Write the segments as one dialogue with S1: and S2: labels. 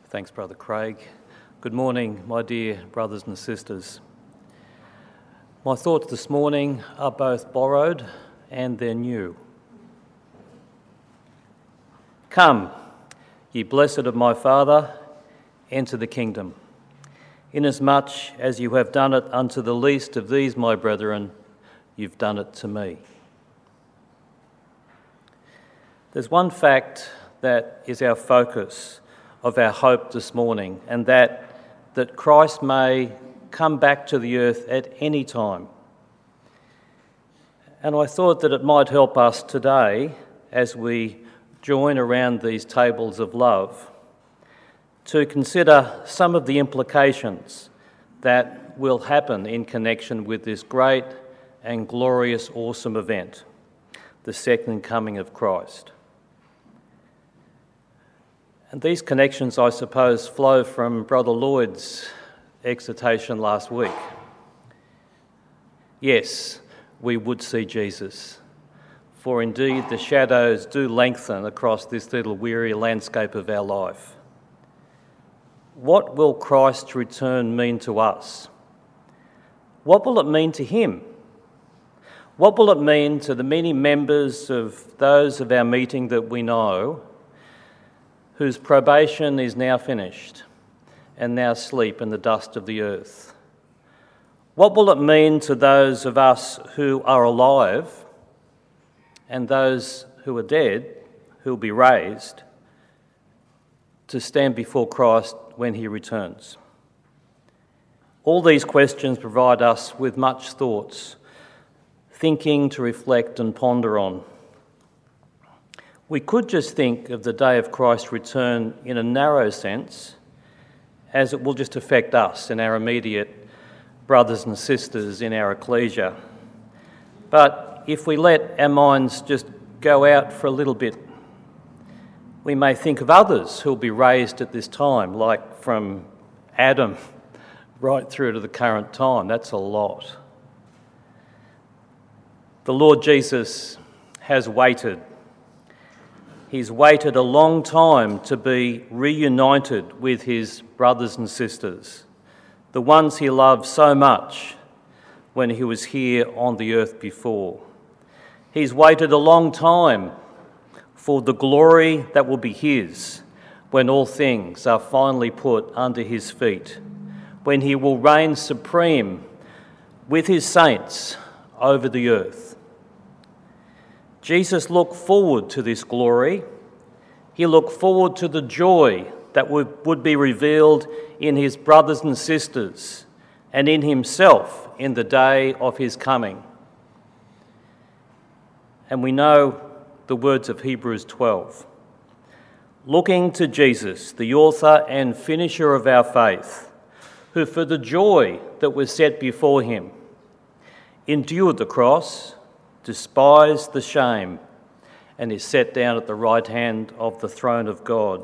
S1: Thanks, Brother Craig. Good morning, my dear brothers and sisters. My thoughts this morning are both borrowed and they're new. Come, ye blessed of my Father, enter the kingdom. Inasmuch as you have done it unto the least of these my brethren, you've done it to me. There's one fact that is our focus of our hope this morning, and that Christ may come back to the earth at any time. And I thought that it might help us today, as we join around these tables of love, to consider some of the implications that will happen in connection with this great and glorious, awesome event, the second coming of Christ. And these connections, I suppose, flow from Brother Lloyd's exhortation last week. Yes, we would see Jesus, for indeed the shadows do lengthen across this little weary landscape of our life. What will Christ's return mean to us? What will it mean to him? What will it mean to the many members of those of our meeting that we know whose probation is now finished and now sleep in the dust of the earth? What will it mean to those of us who are alive and those who are dead, who will be raised, to stand before Christ when he returns? All these questions provide us with much thoughts, thinking to reflect and ponder on. We could just think of the day of Christ's return in a narrow sense, as it will just affect us and our immediate brothers and sisters in our ecclesia. But if we let our minds just go out for a little bit, we may think of others who will be raised at this time, like from Adam right through to the current time. That's a lot. The Lord Jesus has waited. He's waited a long time to be reunited with his brothers and sisters, the ones he loved so much when he was here on the earth before. He's waited a long time for the glory that will be his when all things are finally put under his feet, when he will reign supreme with his saints over the earth. Jesus looked forward to this glory. He looked forward to the joy that would be revealed in his brothers and sisters and in himself in the day of his coming. And we know the words of Hebrews 12. Looking to Jesus, the author and finisher of our faith, who for the joy that was set before him endured the cross, despised the shame, and is set down at the right hand of the throne of God.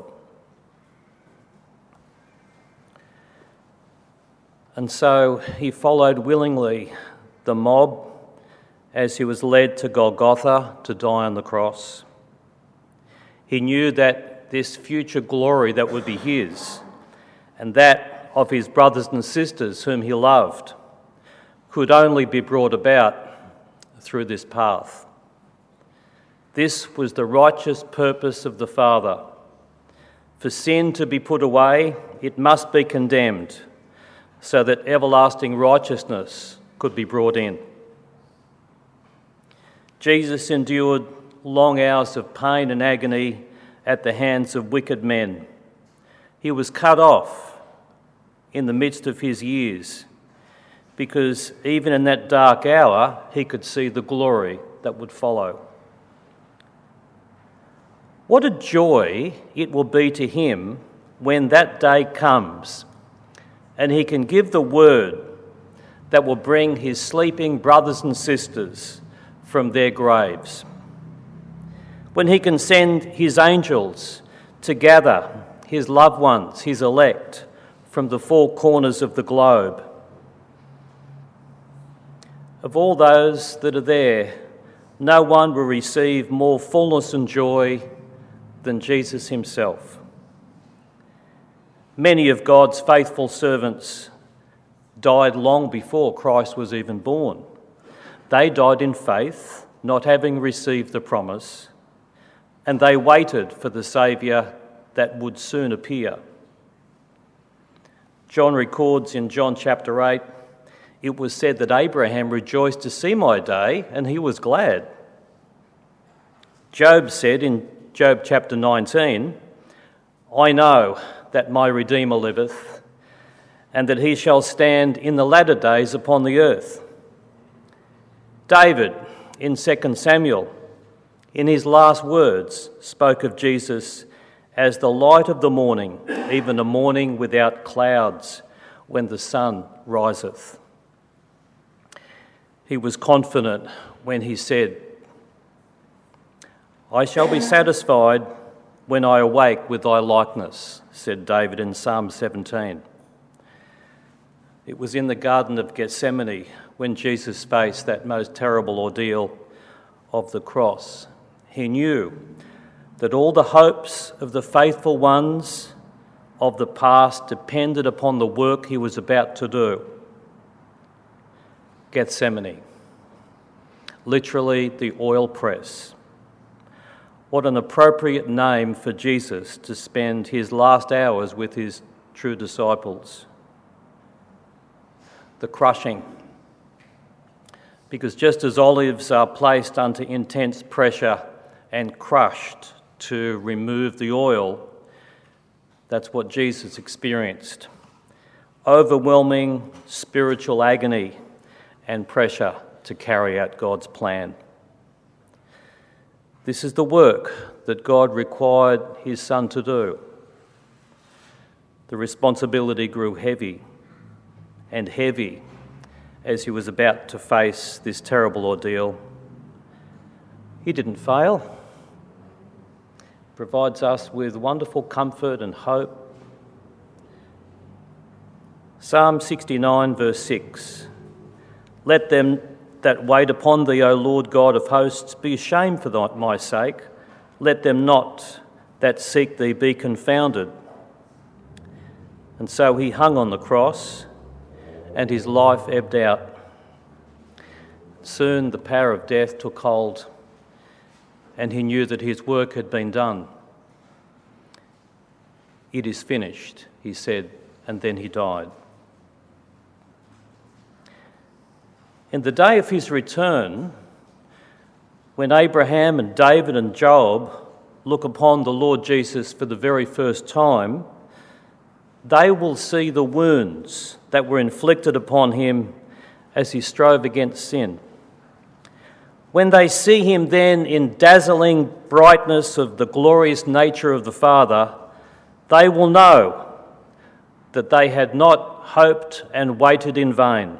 S1: And so he followed willingly the mob as he was led to Golgotha to die on the cross. He knew that this future glory that would be his, and that of his brothers and sisters whom he loved, could only be brought about through this path. This was the righteous purpose of the Father. For sin to be put away, it must be condemned, so that everlasting righteousness could be brought in. Jesus endured long hours of pain and agony at the hands of wicked men. He was cut off in the midst of his years, because even in that dark hour, he could see the glory that would follow. What a joy it will be to him when that day comes and he can give the word that will bring his sleeping brothers and sisters from their graves. When he can send his angels to gather his loved ones, his elect, from the four corners of the globe. Of all those that are there, no one will receive more fullness and joy than Jesus himself. Many of God's faithful servants died long before Christ was even born. They died in faith, not having received the promise, and they waited for the Saviour that would soon appear. John records in John chapter 8, it was said that Abraham rejoiced to see my day, and he was glad. Job said in Job chapter 19, I know that my Redeemer liveth, and that he shall stand in the latter days upon the earth. David, in 2 Samuel, in his last words, spoke of Jesus as the light of the morning, even a morning without clouds, when the sun riseth. He was confident when he said, I shall be satisfied when I awake with thy likeness, said David in Psalm 17. It was in the Garden of Gethsemane when Jesus faced that most terrible ordeal of the cross. He knew that all the hopes of the faithful ones of the past depended upon the work he was about to do. Gethsemane, literally the oil press. What an appropriate name for Jesus to spend his last hours with his true disciples. The crushing. Because just as olives are placed under intense pressure and crushed to remove the oil, that's what Jesus experienced. Overwhelming spiritual agony and pressure to carry out God's plan. This is the work that God required his Son to do. The responsibility grew heavy and heavy as he was about to face this terrible ordeal. He didn't fail. He provides us with wonderful comfort and hope. Psalm 69 verse 6. Let them that wait upon thee, O Lord God of hosts, be ashamed for my sake. Let them not that seek thee be confounded. And so he hung on the cross, and his life ebbed out. Soon the power of death took hold, and he knew that his work had been done. It is finished, he said, and then he died. In the day of his return, when Abraham and David and Job look upon the Lord Jesus for the very first time, they will see the wounds that were inflicted upon him as he strove against sin. When they see him then in dazzling brightness of the glorious nature of the Father, they will know that they had not hoped and waited in vain.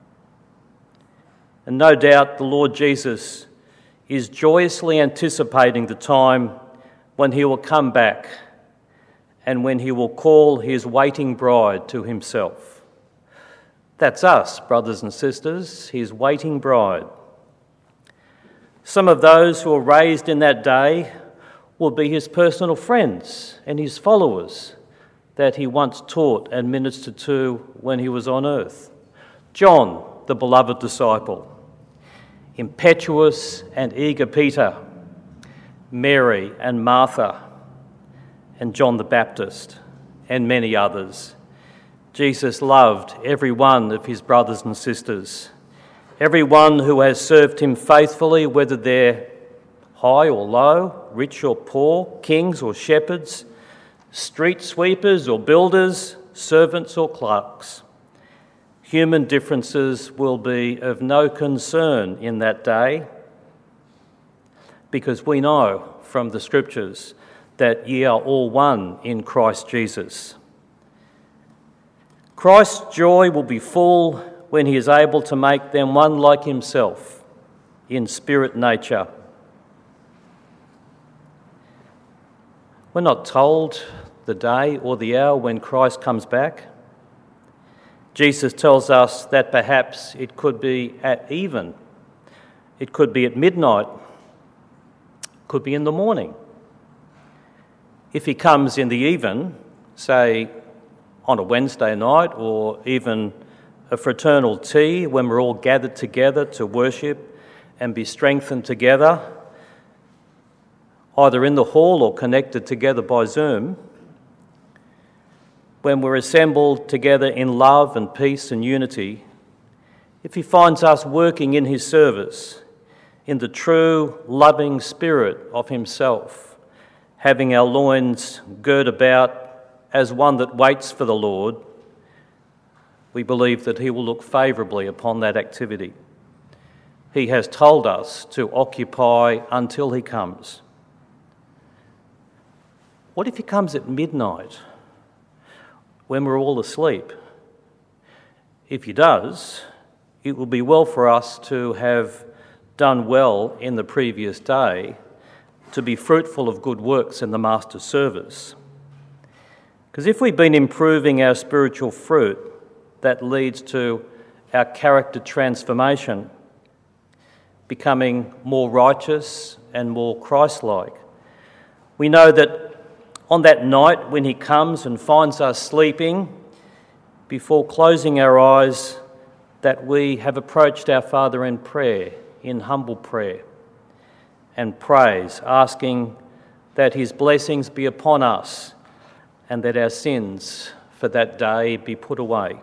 S1: And no doubt the Lord Jesus is joyously anticipating the time when he will come back and when he will call his waiting bride to himself. That's us, brothers and sisters, his waiting bride. Some of those who are raised in that day will be his personal friends and his followers that he once taught and ministered to when he was on earth. John, the beloved disciple, impetuous and eager Peter, Mary and Martha, and John the Baptist, and many others. Jesus loved every one of his brothers and sisters, everyone who has served him faithfully, whether they're high or low, rich or poor, kings or shepherds, street sweepers or builders, servants or clerks. Human differences will be of no concern in that day, because we know from the Scriptures that ye are all one in Christ Jesus. Christ's joy will be full when he is able to make them one like himself in spirit nature. We're not told the day or the hour when Christ comes back. Jesus tells us that perhaps it could be at even, it could be at midnight, it could be in the morning. If he comes in the even, say on a Wednesday night, or even a fraternal tea when we're all gathered together to worship and be strengthened together, either in the hall or connected together by Zoom, when we're assembled together in love and peace and unity, if he finds us working in his service in the true loving spirit of himself, having our loins girt about as one that waits for the Lord, we believe that he will look favourably upon that activity. He has told us to occupy until he comes. What if he comes at midnight when we're all asleep? If he does, it will be well for us to have done well in the previous day, to be fruitful of good works in the Master's service. Because if we've been improving our spiritual fruit, that leads to our character transformation, becoming more righteous and more Christ-like. We know that on that night when he comes and finds us sleeping, before closing our eyes, that we have approached our Father in prayer, in humble prayer and praise, asking that his blessings be upon us and that our sins for that day be put away.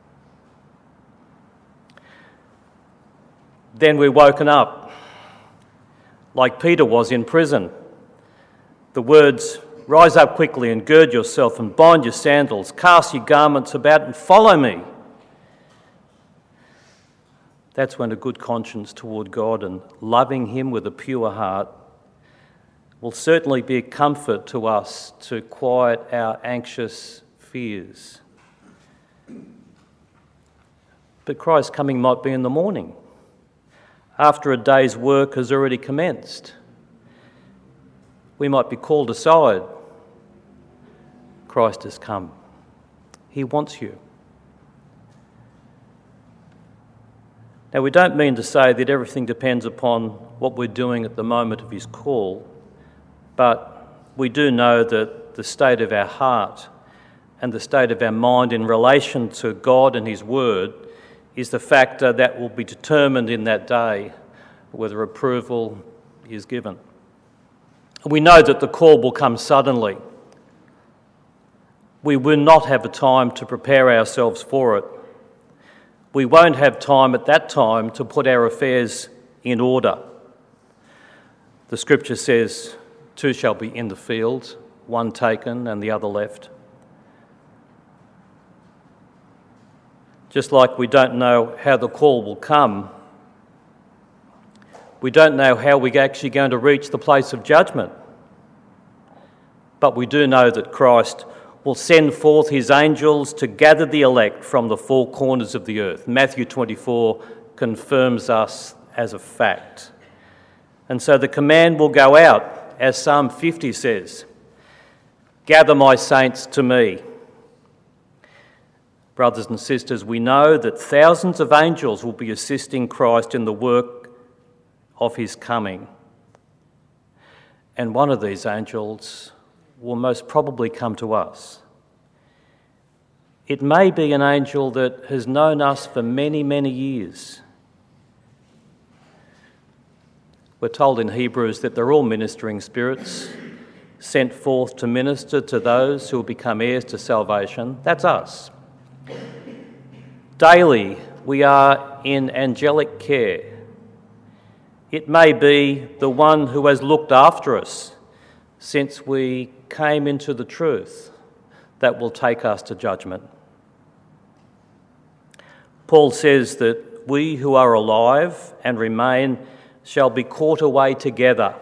S1: Then we're woken up, like Peter was in prison. The words, "Rise up quickly and gird yourself and bind your sandals, cast your garments about and follow me." That's when a good conscience toward God and loving him with a pure heart will certainly be a comfort to us to quiet our anxious fears. But Christ's coming might be in the morning, after a day's work has already commenced. We might be called aside. Christ has come. He wants you. Now, we don't mean to say that everything depends upon what we're doing at the moment of his call, but we do know that the state of our heart and the state of our mind in relation to God and his word is the factor that will be determined in that day whether approval is given. We know that the call will come suddenly. We will not have a time to prepare ourselves for it. We won't have time at that time to put our affairs in order. The scripture says, 2 shall be in the field, one taken and the other left. Just like we don't know how the call will come, we don't know how we're actually going to reach the place of judgment. But we do know that Christ will send forth his angels to gather the elect from the four corners of the earth. Matthew 24 confirms us as a fact. And so the command will go out, as Psalm 50 says, "Gather my saints to me." Brothers and sisters, we know that thousands of angels will be assisting Christ in the work of his coming. And one of these angels will most probably come to us. It may be an angel that has known us for many, many years. We're told in Hebrews that they're all ministering spirits sent forth to minister to those who will become heirs to salvation. That's us. Daily we are in angelic care. It may be the one who has looked after us since we came into the truth that will take us to judgment. Paul says that we who are alive and remain shall be caught away together.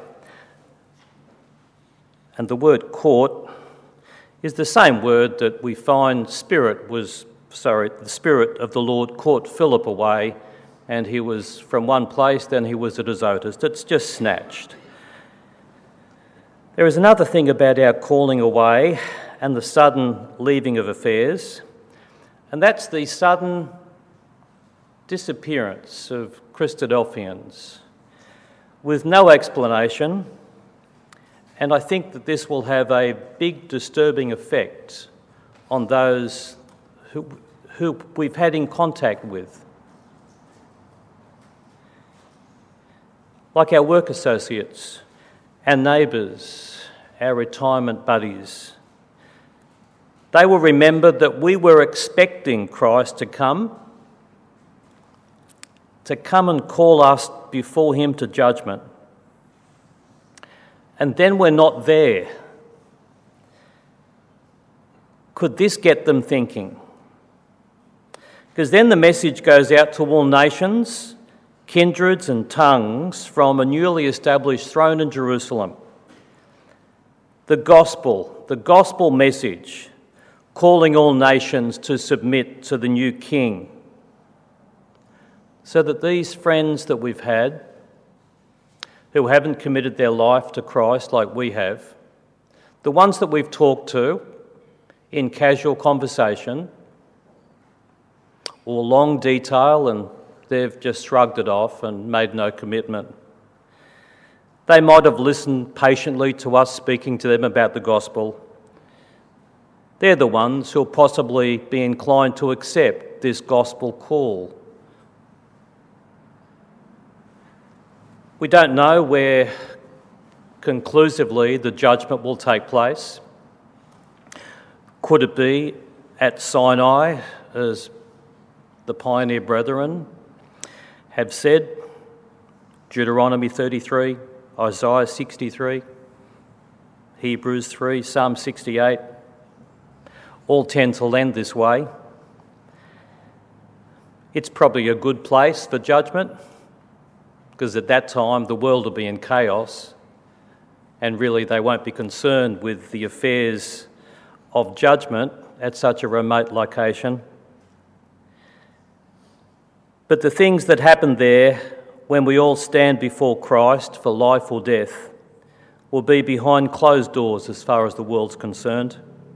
S1: And the word caught is the same word that we find the Spirit of the Lord caught Philip away, and he was from one place, then he was at Azotus. It's just snatched. There is another thing about our calling away and the sudden leaving of affairs, and that's the sudden disappearance of Christadelphians with no explanation, and I think that this will have a big disturbing effect on those who we've had in contact with, like our work associates, our neighbours, our retirement buddies. They will remember that we were expecting Christ to come and call us before him to judgment. And then we're not there. Could this get them thinking? Because then the message goes out to all nations, kindreds and tongues from a newly established throne in Jerusalem. The gospel message, calling all nations to submit to the new king. So that these friends that we've had, who haven't committed their life to Christ like we have, the ones that we've talked to in casual conversation or long detail and they've just shrugged it off and made no commitment. They might have listened patiently to us speaking to them about the gospel. They're the ones who'll possibly be inclined to accept this gospel call. We don't know where conclusively the judgment will take place. Could it be at Sinai, as the pioneer brethren have said, Deuteronomy 33, Isaiah 63, Hebrews 3, Psalm 68, all tend to lend this way. It's probably a good place for judgment, because at that time the world will be in chaos and really they won't be concerned with the affairs of judgment at such a remote location. But the things that happen there when we all stand before Christ for life or death will be behind closed doors as far as the world's concerned.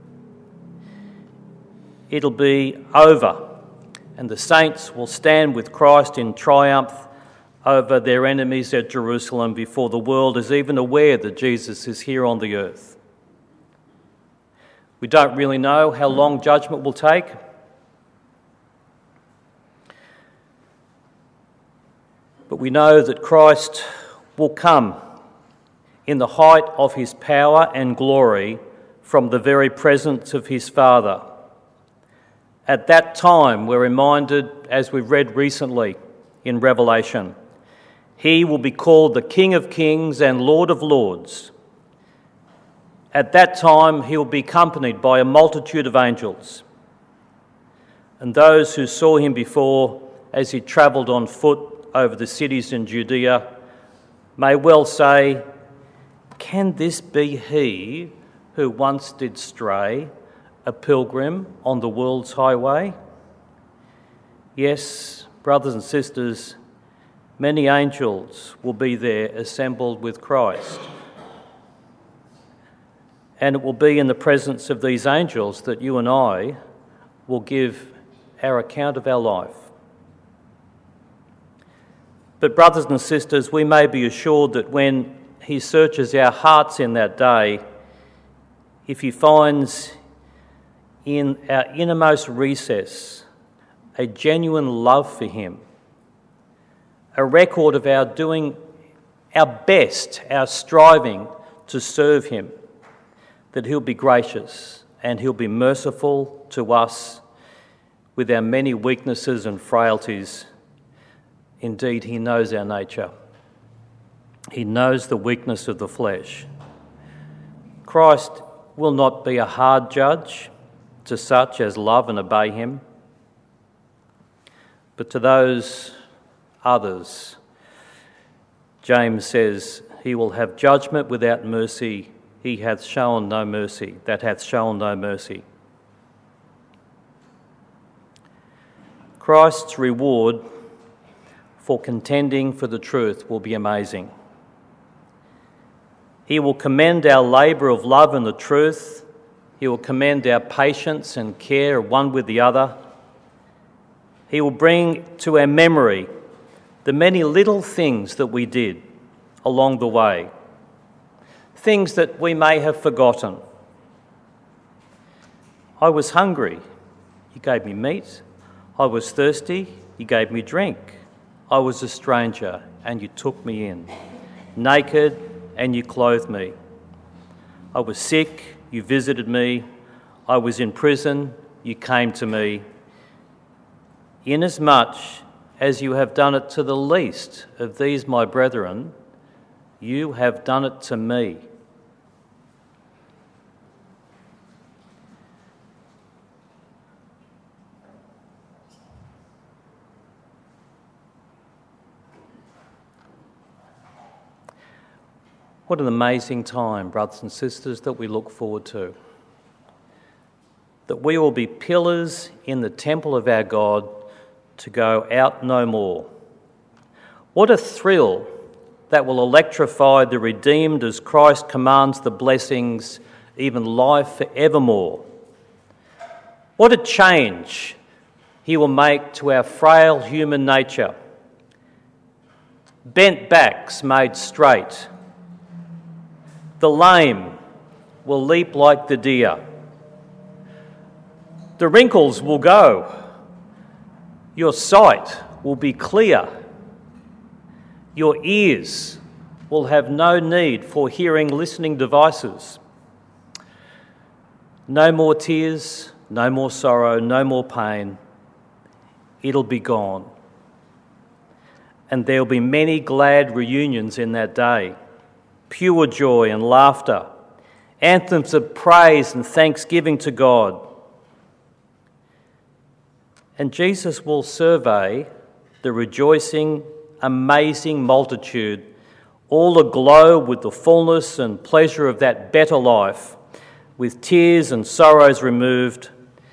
S1: It'll be over and the saints will stand with Christ in triumph over their enemies at Jerusalem before the world is even aware that Jesus is here on the earth. We don't really know how long judgment will take. But we know that Christ will come in the height of his power and glory from the very presence of his Father. At that time, we're reminded, as we've read recently in Revelation, he will be called the King of Kings and Lord of Lords. At that time, he will be accompanied by a multitude of angels. And those who saw him before as he travelled on foot over the cities in Judea may well say, "Can this be he who once did stray, a pilgrim on the world's highway?" Yes, brothers and sisters, many angels will be there assembled with Christ. And it will be in the presence of these angels that you and I will give our account of our life. But brothers and sisters, we may be assured that when he searches our hearts in that day, if he finds in our innermost recess a genuine love for him, a record of our doing our best, our striving to serve him, that he'll be gracious and he'll be merciful to us with our many weaknesses and frailties. Indeed, he knows our nature. He knows the weakness of the flesh. Christ will not be a hard judge to such as love and obey him, but to those others, James says, he will have judgment without mercy. He hath shown no mercy, that hath shown no mercy. Christ's reward for contending for the truth will be amazing. He will commend our labour of love and the truth. He will commend our patience and care one with the other. He will bring to our memory the many little things that we did along the way, things that we may have forgotten. I was hungry, you gave me meat. I was thirsty, you gave me drink. I was a stranger, and you took me in. Naked, and you clothed me. I was sick, you visited me. I was in prison, you came to me. Inasmuch as you have done it to the least of these my brethren, you have done it to me. What an amazing time, brothers and sisters, that we look forward to. That we will be pillars in the temple of our God to go out no more. What a thrill that will electrify the redeemed as Christ commands the blessings, even life forevermore. What a change he will make to our frail human nature. Bent backs made straight. The lame will leap like the deer. The wrinkles will go. Your sight will be clear. Your ears will have no need for hearing listening devices. No more tears, no more sorrow, no more pain. It'll be gone. And there'll be many glad reunions in that day. Pure joy and laughter, anthems of praise and thanksgiving to God. And Jesus will survey the rejoicing, amazing multitude, all aglow with the fullness and pleasure of that better life, with tears and sorrows removed.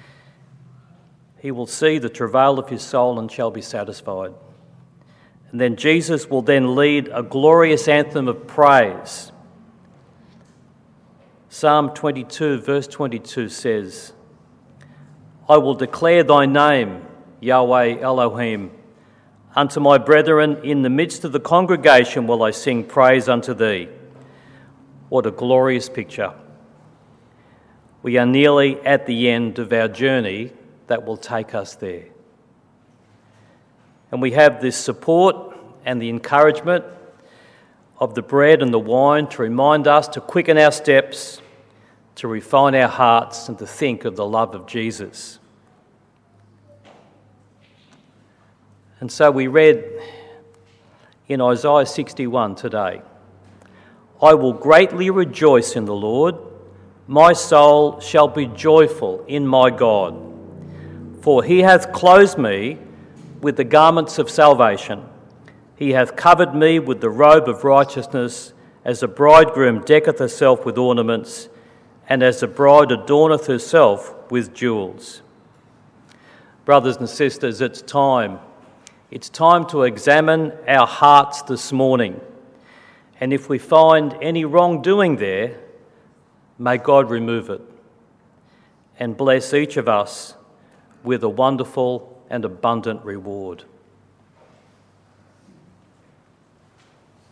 S1: He will see the travail of his soul and shall be satisfied. And then Jesus will then lead a glorious anthem of praise. Psalm 22, verse 22 says, I will declare thy name, Yahweh Elohim. Unto my brethren in the midst of the congregation will I sing praise unto thee. What a glorious picture. We are nearly at the end of our journey that will take us there. And we have this support and the encouragement of the bread and the wine to remind us to quicken our steps, to refine our hearts and to think of the love of Jesus. And so we read in Isaiah 61 today, I will greatly rejoice in the Lord. My soul shall be joyful in my God. For he hath clothed me with the garments of salvation. He hath covered me with the robe of righteousness, as a bridegroom decketh herself with ornaments, and as a bride adorneth herself with jewels. Brothers and sisters, it's time. It's time to examine our hearts this morning. And if we find any wrongdoing there, may God remove it and bless each of us with a wonderful and abundant reward.